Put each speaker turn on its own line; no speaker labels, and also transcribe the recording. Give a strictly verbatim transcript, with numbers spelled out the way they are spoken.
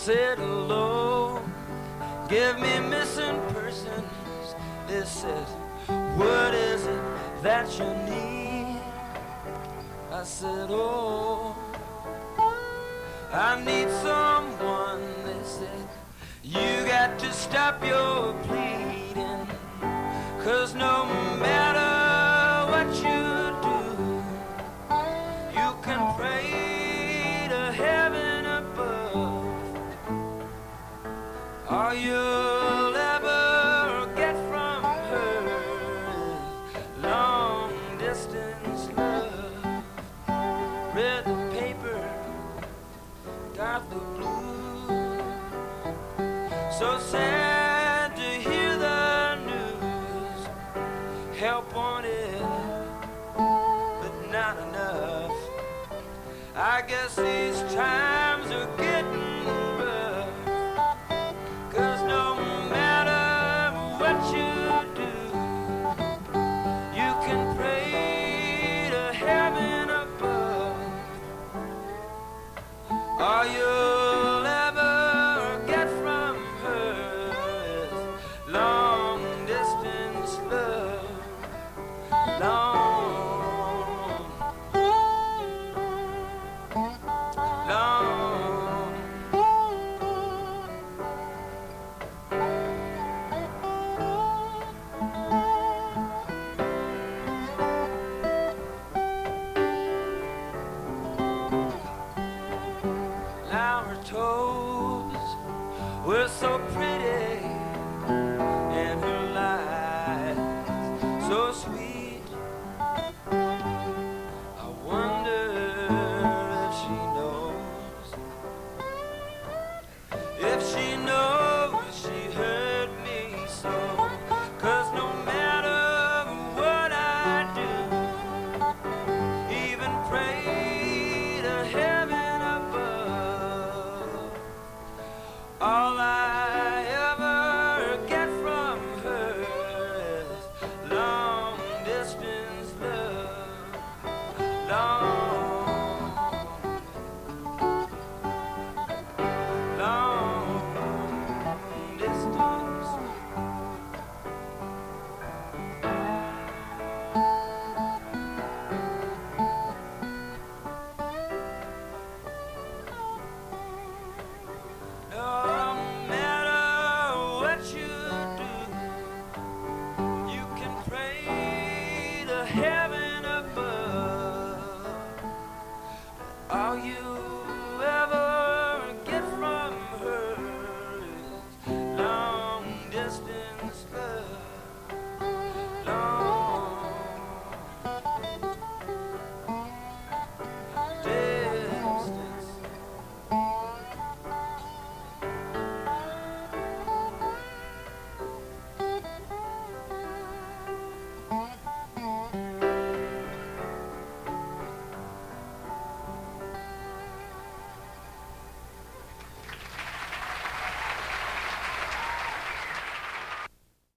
said hello, give me missing persons. They said, what is it that you need? I said, oh, I need someone. They said, you got to stop your bleeding, 'cause no matter what you do, you can pray to heaven above. All you'll ever get from her is long distance love. Read the paper, got the blues. So sad to hear the news. Help wanted, but not enough. I guess these times are getting rough, 'cause no matter what you do, you can pray to heaven above. All you'll ever get from her is long distance love. Long, long. Flower toes were so pretty, and her lies so sweet. I wonder if she knows, if she knows she hurt me so. 'Cause no matter what I do, even pray to heaven above, all I ever get from her is long distance love. Long, long distance. No matter what you do, you can pray to heaven